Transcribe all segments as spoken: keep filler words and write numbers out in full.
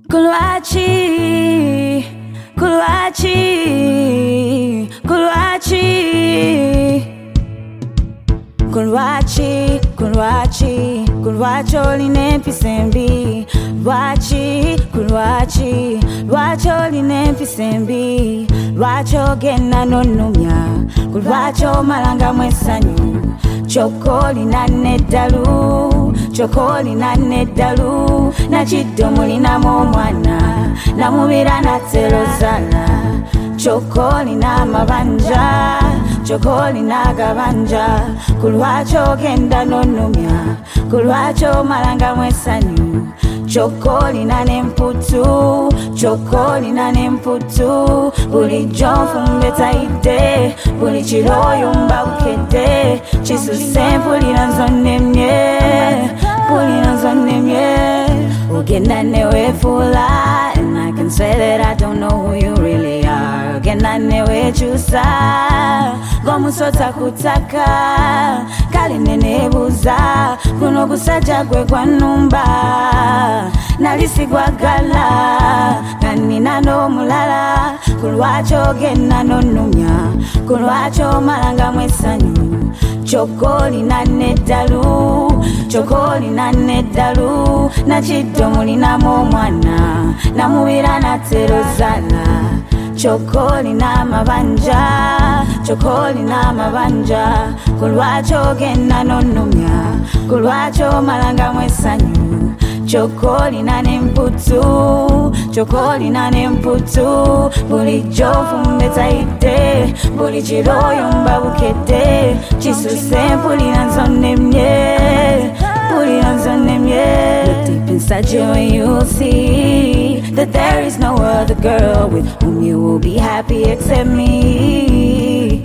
Kulwachi, Kulwachi, Kulwachi, Kulwachi, Kulwachi, Kulwachi oline pisembi. Lwachi, Kulwachi, Lwachi oline pisembi. Lwachi ogenda nonumya, Kulwachi omalanga mwesanyu. Chokoli na neddalu, chokoli na neddalu. Nachiddo mulinamu omwana, namubira natselozala. Chokoli na mabanja, chokoli na gabanja. Kulwachi ogenda nonumya, Kulwachi omalanga mwesanyu. Chokoli na nemputu, chokoli na nemputu. Bulijjo nfumbe taide, buli kiro yumba bukedde. Kisuse mpulira nzonnemye, mpulira nzonnemye. Ogenda newefuula, and I can say that I don't know who you really are. Ogenda newekyusa, ng'omusota kutaka. Kale neneebuuza, guno gusajja gwe gwanumba. Nali sigwagala, nga nnina n'omulala. Kulwachi ogenda nonnumya, Kulwachi omalanga mwesanyu. Chokoli na neddalu, chokoli na neddalu. Nachiddo mulinamu omwana, namubira natselozala. Chokoli na mabanja, chokoli na mabanja. Kulwachi ogenda nonnumya, Kulwachi omalanga mwesanyu. Chokoli na nemputu, chokoli na nemputu. Bulijjo nfumbe taide, buli kiro yumba bukedde. Kisuse mpulira nzonnemye, mpulira nzonnemye. Look deep inside you and you'll see that there is no other girl with whom you will be happy except me.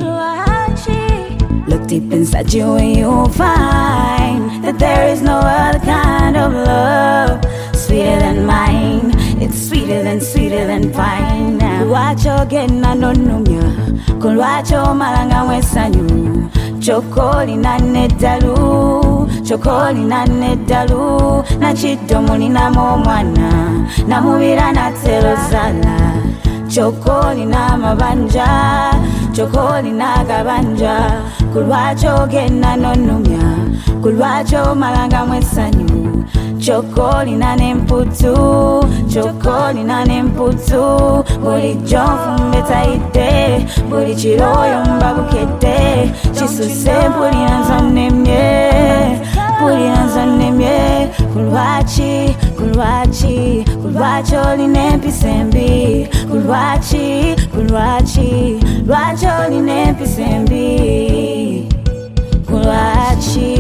Look deep inside you and you'll find that there is no other kind of love sweeter than mine. It's sweeter than, sweeter than fine. Kulwachi ogenda nonnumya, Kulwachi omalanga mwesanyu. Chokoli na neddalu, chokoli na neddalu. Nachiddo mulinamu omwana, namubira natselozala. Chokoli na mabanja, chokoli na gabanja. Kulwachi ogenda nonnumya, Kulwachi omalanga mwesanyu. Chokoli na nemputu, chokoli na nemputu. Bulijjo nfumbe taide, buli kiro yumba bukedde. Kisuse mpulira nzonnemye, mpulira nzonnemye. Kulwachi, Kulwachi, Kulwachi oline empisembi. Kulwachi, Kulwachi, Lwachi oline empisembi. Kulwachi,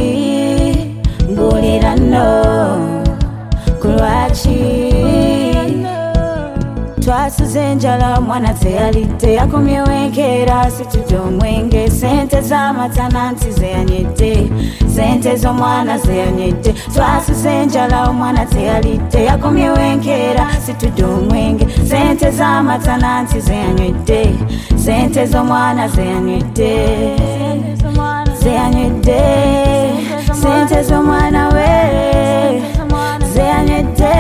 mbulira no, Kulwachi. Twasuze enjala omwana teyalidde, yakomyewo enkeera situdde omwenge. Sente z'amata nanti zeyanyedde, sente z'omwana zeyanyedde. Twasuze enjala omwana teyalidde, yakomyewo enkeera situdde omwenge. Sente z'amata nanti zeyanywedde, sente z'omwana zeyanywedde, zeyanywedde. Sente z'omwana we zeyanywedde.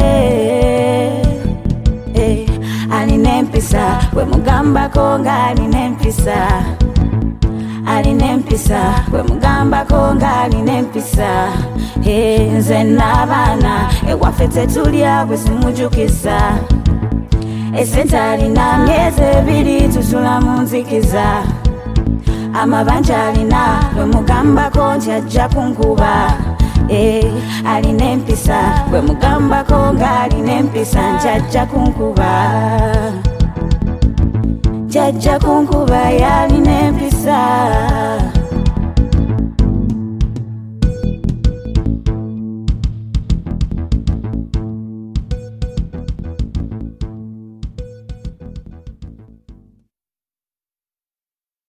Eh, alina empisa, bwe mugambako ng'alina empisa. Alina empisa, bwe mugambako ng'alina empisa. Eh, nze n'abaana ewaffe tetulya bwe simujukiza. Esente alina myezi ebiri tusula mu nzikiza. Amabanja alina bwe mugambako nti ajja kunkuba. Eh, alina empisa, bwe mugambako ng'alina empisa nti ajja kunkuba. Jajja kunkuba yalina empisa.